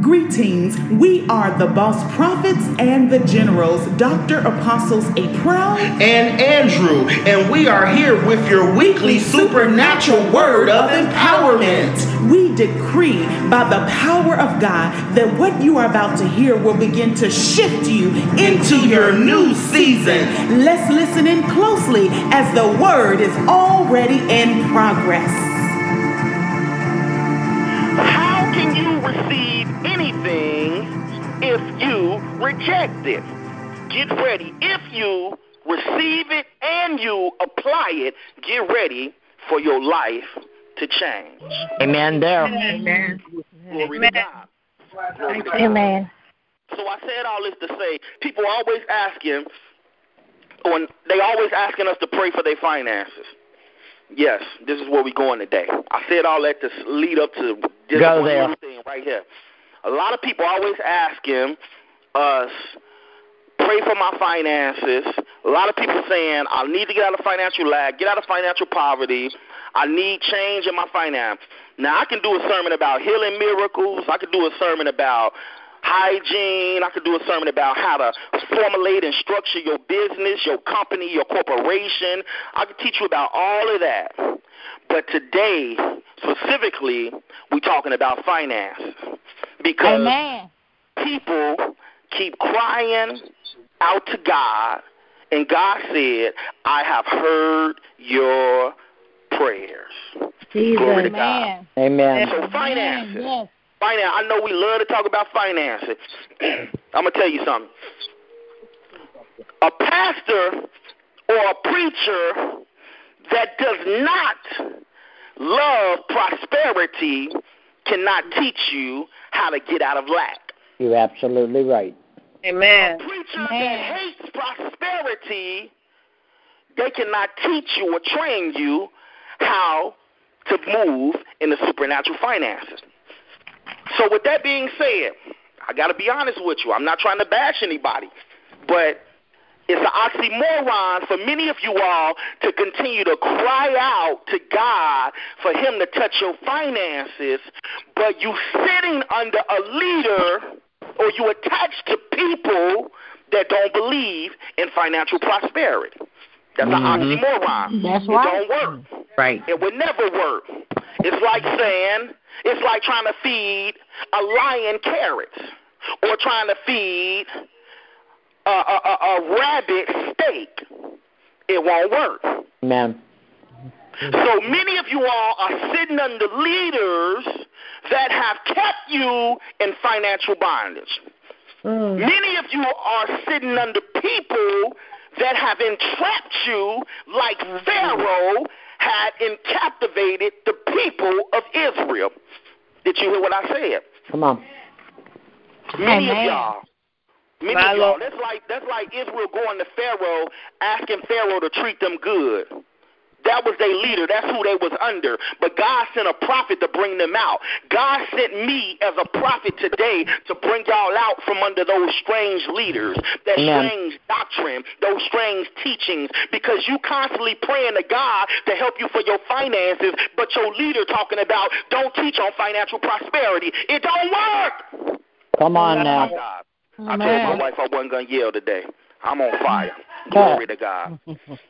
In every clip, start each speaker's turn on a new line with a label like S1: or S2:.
S1: Greetings. We are the boss prophets and the generals, Dr. Apostles A. Proud
S2: and Andrew, and we are here with your weekly supernatural word of empowerment.
S1: We decree by the power of God that what you are about to hear will begin to shift you
S2: into your new season.
S1: Let's listen in closely as the word is already in progress.
S3: How can you receive anything if you reject it? Get ready. If you receive it and you apply it, get ready for your life to change.
S4: Amen there.
S5: Amen.
S3: Glory to God. Glory to God.
S5: Amen.
S3: So I said all this to say, people are always asking, or they always asking us to pray for their finances. Yes, this is where we're going today. I said all that to lead up to this one little thing right here. A lot of people always asking us, pray for my finances. A lot of people saying, I need to get out of financial lag, get out of financial poverty. I need change in my finance. Now, I can do a sermon about healing miracles. I can do a sermon about hygiene. I could do a sermon about how to formulate and structure your business, your company, your corporation. I could teach you about all of that. But today, specifically, we're talking about finance. Because people keep crying out to God, and God said, I have heard your prayers.
S5: Jesus.
S3: Glory to God.
S4: Amen.
S3: So finances.
S5: Yes.
S3: Finance. I know we love to talk about finances. I'm going to tell you something. A pastor or a preacher that does not love prosperity cannot teach you how to get out of lack.
S4: You're absolutely right.
S5: Amen.
S3: A preacher that hates prosperity, they cannot teach you or train you how to move in the supernatural finances. So with that being said, I got to be honest with you. I'm not trying to bash anybody, but it's an oxymoron for many of you all to continue to cry out to God for him to touch your finances, but you sitting under a leader or you attached to people that don't believe in financial prosperity. That's an oxymoron.
S5: That's
S3: it
S5: right.
S3: don't work.
S4: Right.
S3: It would never work. It's like saying, it's like trying to feed a lion carrots or trying to feed a rabbit steak. It won't work.
S4: Amen.
S3: So many of you all are sitting under leaders that have kept you in financial bondage. Many of you are sitting under people that have entrapped you like Pharaoh had captivated the people of Israel. Did you hear what I said?
S4: Come on.
S3: Many of y'all. That's like Israel going to Pharaoh, asking Pharaoh to treat them good. That was their leader. That's who they was under. But God sent a prophet to bring them out. God sent me as a prophet today to bring y'all out from under those strange leaders, that strange doctrine, those strange teachings, because you constantly praying to God to help you for your finances, but your leader talking about don't teach on financial prosperity. It don't work.
S4: Come on now.
S3: I told my wife I wasn't going to yell today. I'm on fire. Glory to God.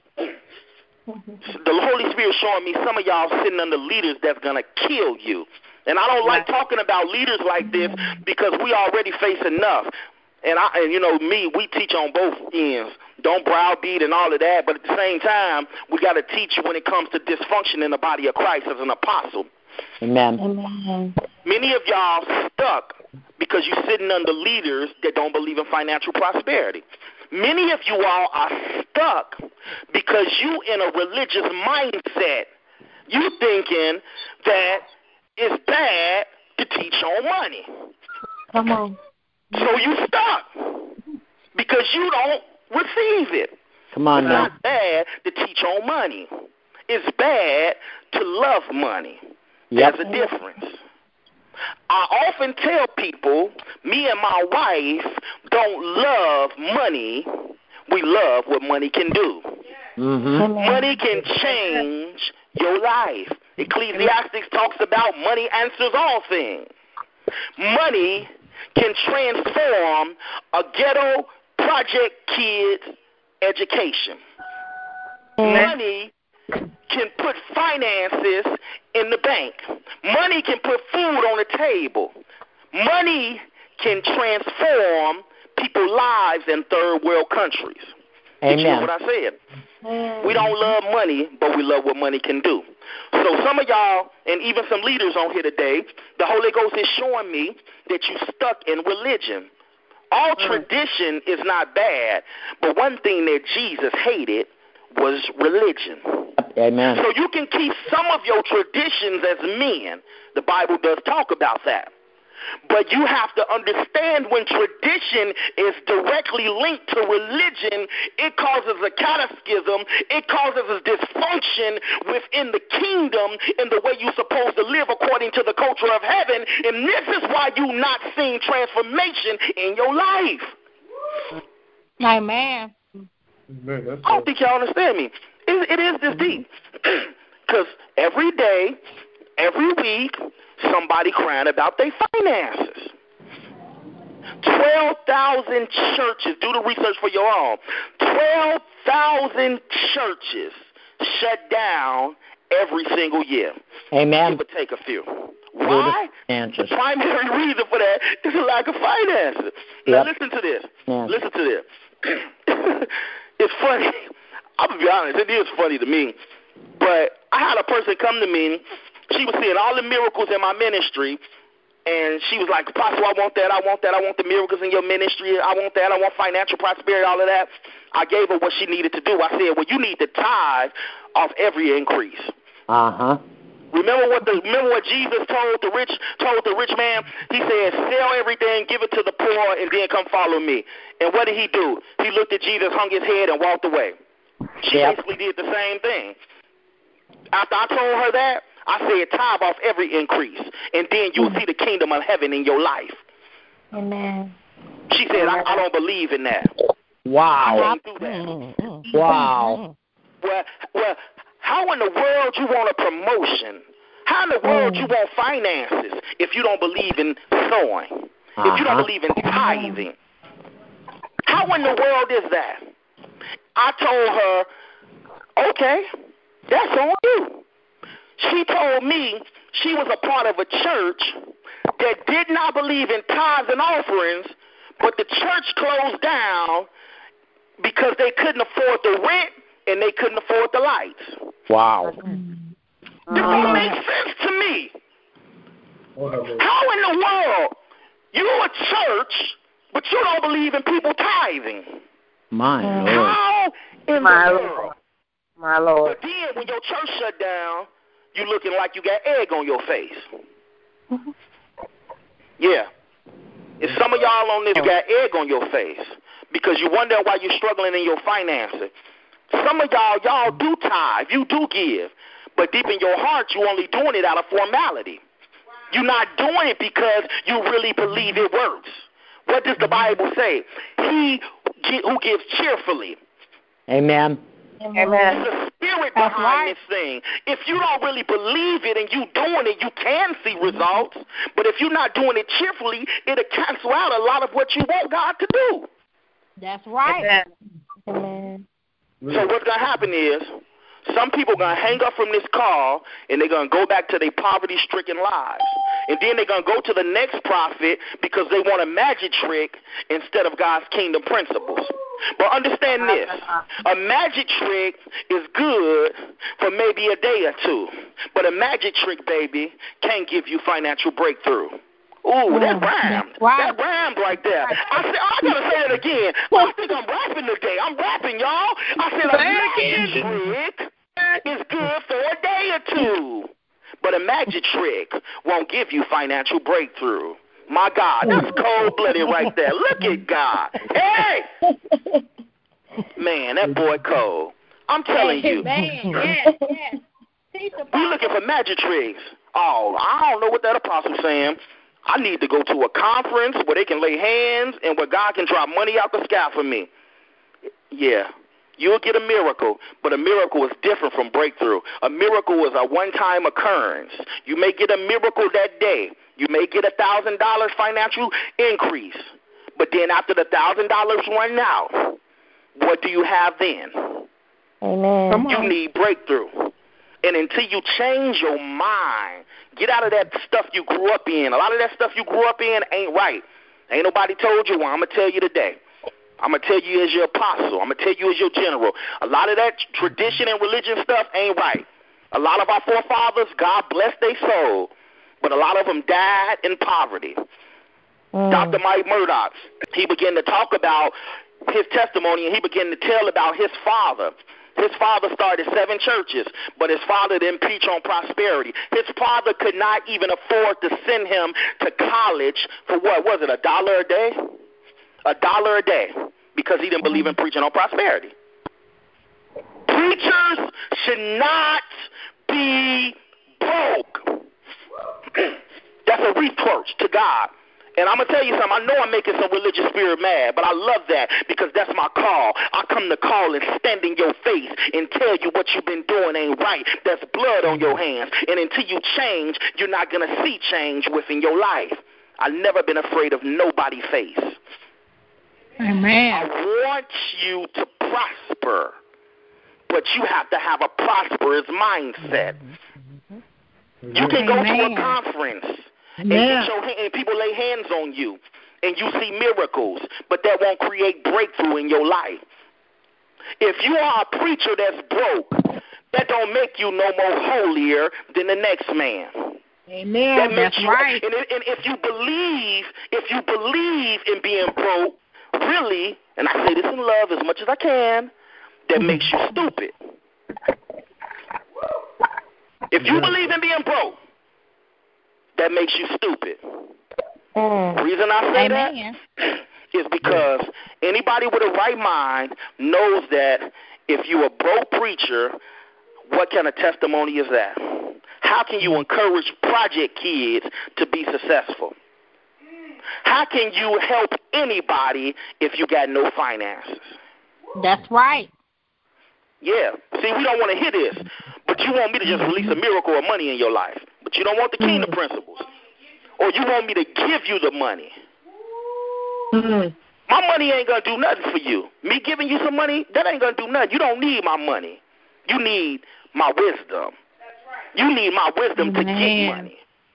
S3: The Holy Spirit showing me some of y'all sitting under leaders that's going to kill you. And I don't like talking about leaders like this because we already face enough. And you know, we teach on both ends. Don't browbeat and all of that. But at the same time, we got to teach you when it comes to dysfunction in the body of Christ as an apostle.
S4: Amen.
S5: Amen.
S3: Many of y'all stuck because you're sitting under leaders that don't believe in financial prosperity. Many of you all are stuck because you in a religious mindset. You thinking that it's bad to teach on money.
S5: Come on.
S3: So you stuck because you don't receive it.
S4: Come on now.
S3: It's not bad to teach on money. It's bad to love money.
S4: Yep.
S3: There's a difference. I often tell people, me and my wife don't love money. We love what money can do. Money can change your life. Ecclesiastes talks about money answers all things. Money can transform a ghetto project kid's education. Money can put finances in the bank. Money can put food on the table. Money can transform people's lives in third world countries. Did you hear what I said? We don't love money, but we love what money can do. So some of y'all, and even some leaders on here today, the Holy Ghost is showing me that you stuck in religion. All tradition is not bad, but one thing that Jesus hated was religion.
S4: Amen.
S3: So you can keep some of your traditions as men. The Bible does talk about that. But you have to understand when tradition is directly linked to religion, it causes a cataclysm, it causes a dysfunction within the kingdom in the way you're supposed to live according to the culture of heaven. And this is why you're not seeing transformation in your life.
S5: Amen.
S3: I don't think y'all understand me. It is this deep. Because every day, every week, somebody crying about their finances. 12,000 churches, do the research for your own. 12,000 churches shut down every single year.
S4: Amen.
S3: Give or take a few. Why? The primary reason for that is a lack of finances. Now listen to this. Listen to this. It's funny. I'm going to be honest. It is funny to me. But I had a person come to me. She was seeing all the miracles in my ministry, and she was like, Apostle, I want that, I want that, I want the miracles in your ministry, I want that, I want financial prosperity, all of that. I gave her what she needed to do. I said, well, you need to tithe off every increase. Remember what Jesus told the rich man? He said, sell everything, give it to the poor, and then come follow me. And what did he do? He looked at Jesus, hung his head, and walked away. She basically did the same thing. After I told her that, I said tithe off every increase, and then you'll see the kingdom of heaven in your life.
S5: Amen.
S3: She said, I don't believe in that.
S4: Wow.
S3: I can't do that.
S4: Wow.
S3: Well, how in the world you want a promotion? How in the world you want finances if you don't believe in sowing? If you don't believe in tithing? How in the world is that? I told her, okay, that's on you. She told me she was a part of a church that did not believe in tithes and offerings, but the church closed down because they couldn't afford the rent and they couldn't afford the lights.
S4: Wow.
S3: This don't make sense to me. How in the world you a church, but you don't believe in people tithing?
S4: My Lord.
S3: How in the world?
S5: My Lord.
S3: But then when your church shut down, you looking like you got egg on your face. Yeah. If some of y'all on this got egg on your face because you wonder why you're struggling in your finances. Some of y'all do tithe, you do give, but deep in your heart, you only doing it out of formality. You're not doing it because you really believe it works. What does the Bible say? He who gives cheerfully.
S4: Amen.
S5: Amen.
S3: There's a spirit behind this thing. If you don't really believe it and you doing it, you can see results. But if you're not doing it cheerfully, it'll cancel out a lot of what you want God to do.
S5: That's right. Amen.
S3: So what's going to happen is some people are going to hang up from this call and they're going to go back to their poverty-stricken lives. And then they're going to go to the next prophet because they want a magic trick instead of God's kingdom principles. But understand this, a magic trick is good for maybe a day or two, but a magic trick, baby, can't give you financial breakthugh. Ooh, that rhymed. That rhymed right there. I said, I got to say it again. I think I'm rapping today. I'm rapping, y'all. I said a magic trick is good for a day or two, but a magic trick won't give you financial breakthrough. My God, that's cold-blooded right there. Look at God. Hey! Man, that boy cold. I'm telling you.
S5: Yes.
S3: You looking for magic tricks. Oh, I don't know what that apostle's saying. I need to go to a conference where they can lay hands and where God can drop money out the sky for me. Yeah. You'll get a miracle, but a miracle is different from breakthrough. A miracle is a one-time occurrence. You may get a miracle that day, You may get $1,000 financial increase, but then after the $1,000 run out, what do you have then?
S5: Amen.
S3: You need breakthrough. And until you change your mind, get out of that stuff you grew up in. A lot of that stuff you grew up in ain't right. Ain't nobody told you one. I'm going to tell you today. I'm going to tell you as your apostle. I'm going to tell you as your general. A lot of that tradition and religion stuff ain't right. A lot of our forefathers, God bless their soul, but a lot of them died in poverty. Dr. Mike Murdoch, he began to talk about his testimony, and he began to tell about his father. His father started 7 churches, but his father didn't preach on prosperity. His father could not even afford to send him to college for what was it, $1 a day? $1 a day, because he didn't believe in preaching on prosperity. Preachers should not be broke. That's a reproach to God. And I'm going to tell you something. I know I'm making some religious spirit mad, but I love that because that's my call. I come to call and stand in your face and tell you what you've been doing ain't right. There's blood on your hands. And until you change, you're not going to see change within your life. I've never been afraid of nobody's face.
S6: Amen.
S3: I want you to prosper, but you have to have a prosperous mindset. You can go to a conference and, and people lay hands on you and you see miracles, but that won't create breakthrough in your life. If you are a preacher that's broke, that don't make you no more holier than the next man.
S6: Amen. That's right.
S3: And if you believe in being broke, really, and I say this in love as much as I can, that makes you stupid. If you believe in being broke, that makes you stupid. The reason I say that is because anybody with a right mind knows that if you're a broke preacher, what kind of testimony is that? How can you encourage project kids to be successful? How can you help anybody if you got no finances?
S5: That's right.
S3: Yeah. See, we don't want to hear this, but you want me to just release a miracle of money in your life. But you don't want the kingdom principles. Or you want me to give you the money. My money ain't going to do nothing for you. Me giving you some money, that ain't going to do nothing. You don't need my money. You need my wisdom. You need my wisdom to get money.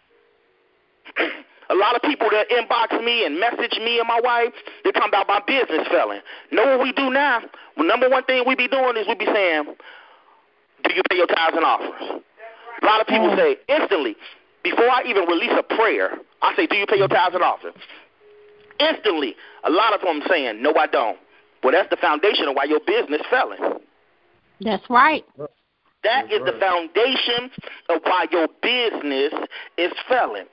S3: A lot of people that inbox me and message me and my wife, they talking about my business failing. Know what we do now? The number one thing we be doing is we be saying, do you pay your tithes and offerings? A lot of people say instantly, before I even release a prayer, I say, do you pay your tithes and offerings? Instantly, a lot of them saying, no, I don't. Well, that's the foundation of why your business failing.
S5: That's right.
S3: That is the foundation of why your business is failing.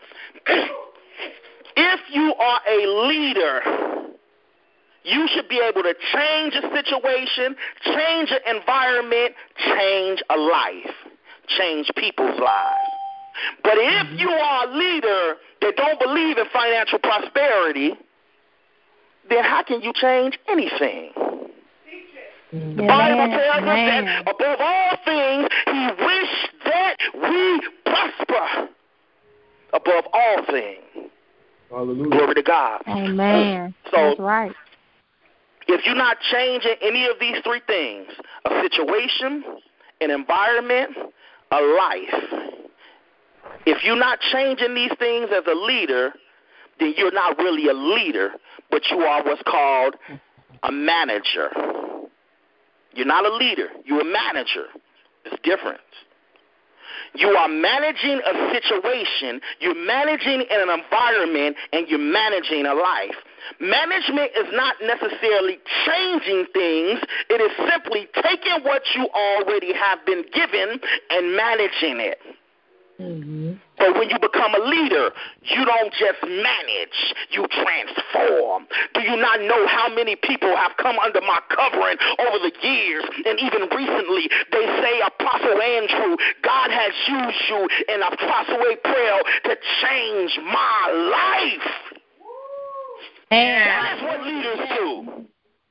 S3: If you are a leader, you should be able to change a situation, change an environment, change a life, change people's lives. But if you are a leader that don't believe in financial prosperity, then how can you change anything? The Bible tells us that above all things, he wished that we prosper. Above all things. Hallelujah. Glory to God.
S5: Amen.
S3: So,
S5: that's right.
S3: If you're not changing any of these three things, a situation, an environment, a life, if you're not changing these things as a leader, then you're not really a leader, but you are what's called a manager. You're not a leader. You're a manager. It's different. You are managing a situation, you're managing in an environment, and you're managing a life. Management is not necessarily changing things. It is simply taking what you already have been given and managing it. But when you become a leader, you don't just manage, you transform. Do you not know how many people have come under my covering over the years? And even recently, they say, Apostle Andrew, God has used you in Apostle A prayer to change my life. That's what leaders do.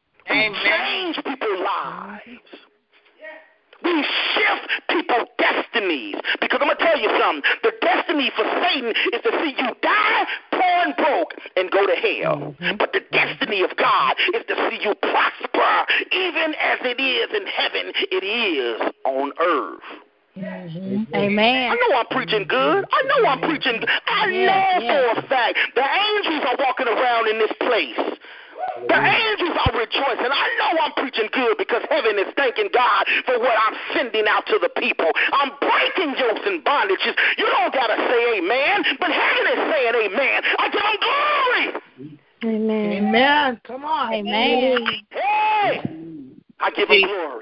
S3: We change people's lives. We shift people's destiny. destinies. Because I'm going to tell you something. The destiny for Satan is to see you die, poor and broke, and go to hell. But the destiny of God is to see you prosper, even as it is in heaven, it is on earth.
S5: Amen.
S3: I know I'm preaching good. I know I'm preaching good. I know for a fact the angels are walking around in this place. The angels are rejoicing. I know I'm preaching good because heaven is thanking God for what I'm sending out to the people. I'm breaking yokes and bondages. You don't got to say amen, but heaven is saying amen. I give them glory.
S5: Amen.
S6: Amen. Come on.
S5: Amen.
S3: Hey, I give him glory.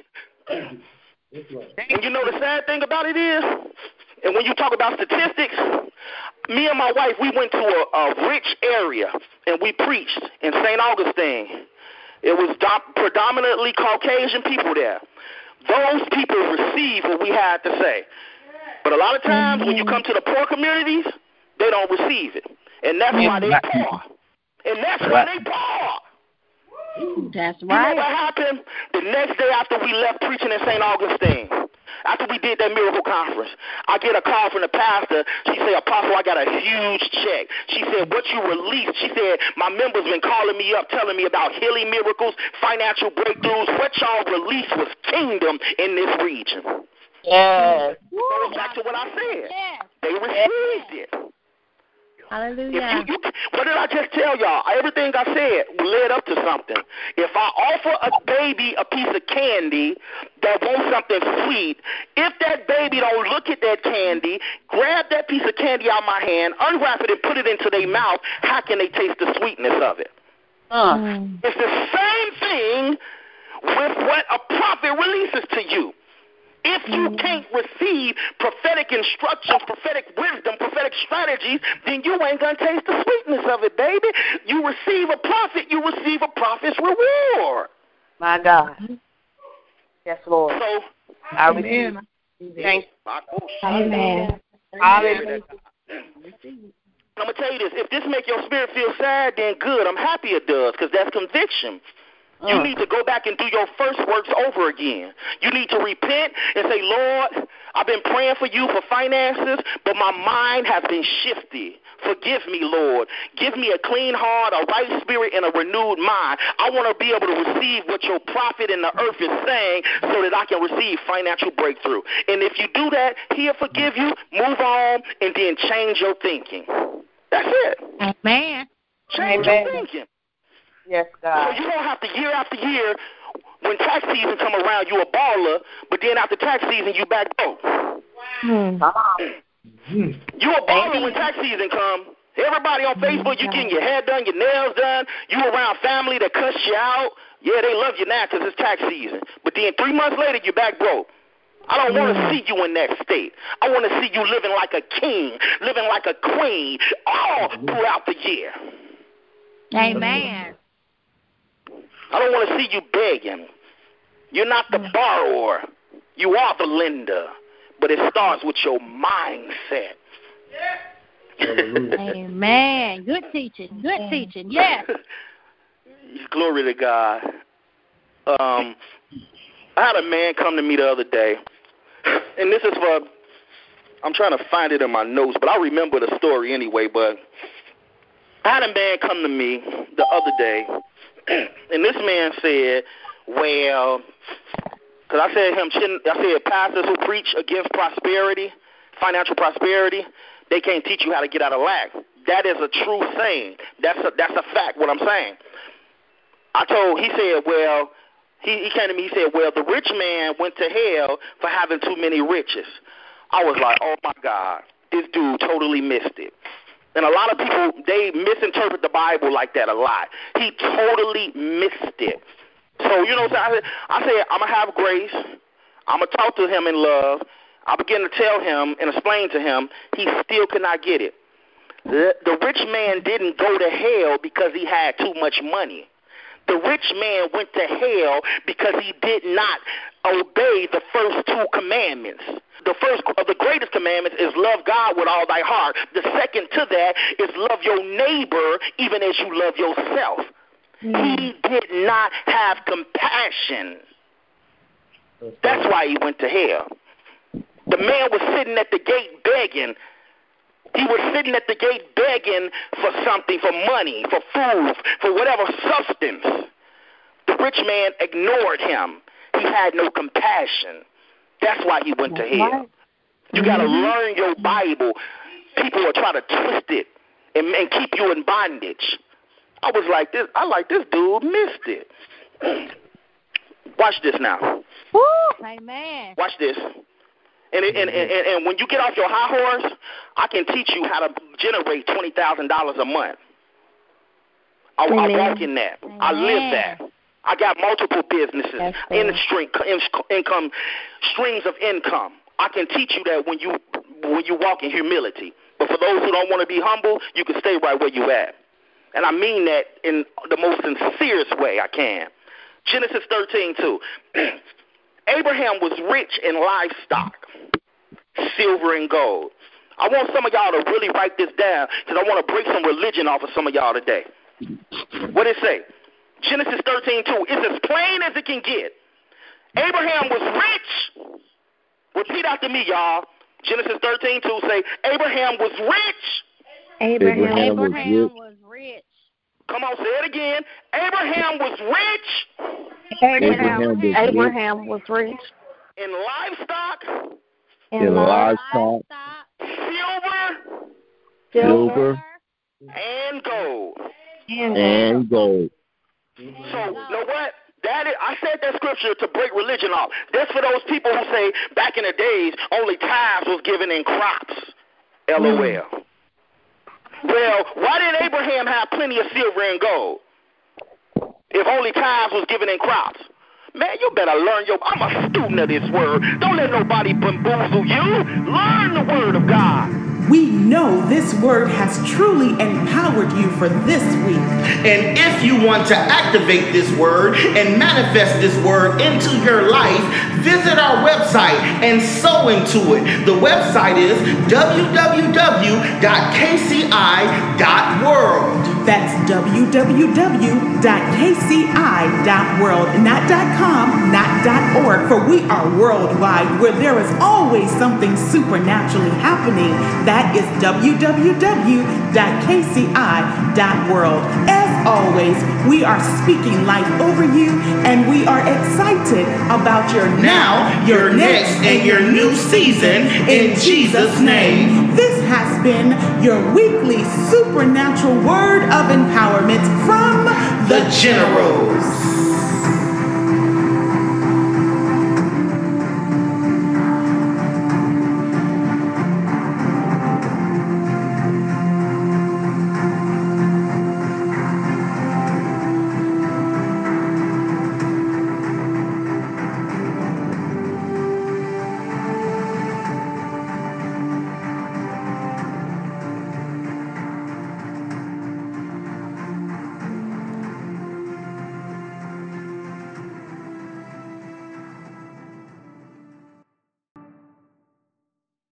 S3: And you know the sad thing about it is, and when you talk about statistics, me and my wife, we went to a rich area, and we preached in St. Augustine. It was predominantly Caucasian people there. Those people received what we had to say. But a lot of times when you come to the poor communities, they don't receive it. And that's why they poor. And that's why they poor.
S5: That's
S3: You know
S5: right.
S3: what happened? The next day after we left preaching in St. Augustine, after we did that miracle conference, I get a call from the pastor. She said, Apostle, I got a huge check. She said, what you released, she said, my members been calling me up, telling me about healing miracles, financial breakthroughs. What y'all released was kingdom in this region.
S7: Yes.
S3: Goes back to what I said.
S5: Yes.
S3: They received it.
S5: Hallelujah.
S3: What did I just tell y'all? Everything I said led up to something. If I offer a baby a piece of candy that wants something sweet, if that baby don't look at that candy, grab that piece of candy out of my hand, unwrap it and put it into their mouth, how can they taste the sweetness of it? It's the same thing with what a prophet releases to you. If you can't receive prophetic instructions, prophetic wisdom, prophetic strategies, then you ain't going to taste the sweetness of it, baby. You receive a prophet, you receive a prophet's reward.
S7: My God. Yes, Lord.
S3: So,
S7: I receive. Thank you.
S5: Amen.
S7: Hallelujah.
S3: I'm going to tell you this. If this make your spirit feel sad, then good. I'm happy it does because that's conviction. You need to go back and do your first works over again. You need to repent and say, Lord, I've been praying for you for finances, but my mind has been shifty. Forgive me, Lord. Give me a clean heart, a right spirit, and a renewed mind. I want to be able to receive what your prophet in the earth is saying so that I can receive financial breakthrough. And if you do that, he'll forgive you, move on, and then change your thinking. That's it.
S5: Amen.
S3: Change your thinking.
S7: Yes, God.
S3: So you don't have to year after year, when tax season come around, you a baller, but then after tax season, you back broke. You a baller when tax season come. Everybody on Facebook, you getting your hair done, your nails done. You around family that cuss you out. Yeah, they love you now because it's tax season. But then 3 months later, you back broke. I don't want to see you in that state. I want to see you living like a king, living like a queen all throughout the year.
S5: Amen.
S3: I don't want to see you begging. You're not the borrower. You are the lender. But it starts with your mindset.
S5: Amen. Good teaching. Good teaching. Yes.
S3: Glory to God. I had a man come to me the other day. And this is for, I'm trying to find it in my notes, but I remember the story anyway. But I had a man come to me the other day. And this man said, well, because I said pastors who preach against prosperity, financial prosperity, they can't teach you how to get out of lack. That is a true saying. That's a fact, what I'm saying. He said, well, he came to me, he said, well, the rich man went to hell for having too many riches. I was like, oh, my God, this dude totally missed it. And a lot of people, they misinterpret the Bible like that a lot. He totally missed it. So, I said, I'm going to have grace. I'm going to talk to him in love. I began to tell him and explain to him he still could not get it. The rich man didn't go to hell because he had too much money. The rich man went to hell because he did not obey the first two commandments. The first of the greatest commandments is love God with all thy heart. The second to that is love your neighbor even as you love yourself. He did not have compassion. That's why he went to hell. The man was sitting at the gate begging. He was sitting at the gate begging for something, for money, for food, for whatever substance. The rich man ignored him. He had no compassion. That's why he went to hell. You got to learn your Bible. People will try to twist it and keep you in bondage. I was like this. I like this dude missed it. Watch this now.
S5: Woo! Amen.
S3: Watch this. And when you get off your high horse, I can teach you how to generate $20,000 a month. I walk in that.
S5: Amen.
S3: I live that. I got multiple businesses, streams of income. I can teach you that when you walk in humility. But for those who don't want to be humble, you can stay right where you at. And I mean that in the most sincerest way I can. Genesis 13:2. Abraham was rich in livestock, silver and gold. I want some of y'all to really write this down because I want to break some religion off of some of y'all today. What did it say? Genesis 13:2. It's as plain as it can get. Abraham was rich. Repeat after me, y'all. Genesis 13:2 say, Abraham was rich.
S5: Abraham was rich.
S3: Come on, say it again. Abraham was rich.
S7: Abraham was rich.
S3: In livestock.
S4: In livestock.
S3: Silver. And gold.
S4: And gold.
S3: So, you know what? I said that scripture to break religion off. That's for those people who say back in the days only tithes was given in crops. LOL. Well, why did Abraham have plenty of silver and gold if only tithes was given in crops? Man, you better learn I'm a student of this word. Don't let nobody bamboozle you. Learn the word of God.
S1: We know this word has truly empowered you for this week.
S2: And if you want to activate this word and manifest this word into your life, visit our website and sow into it. The website is www.kci.world.
S1: That's www.kci.world, not .com, not .org, for we are worldwide, where there is always something supernaturally happening. That is www.kci.world. As always, we are speaking life over you, and we are excited about your now, your next, and your new season in Jesus' name. This has been your weekly supernatural word of empowerment from
S2: the General.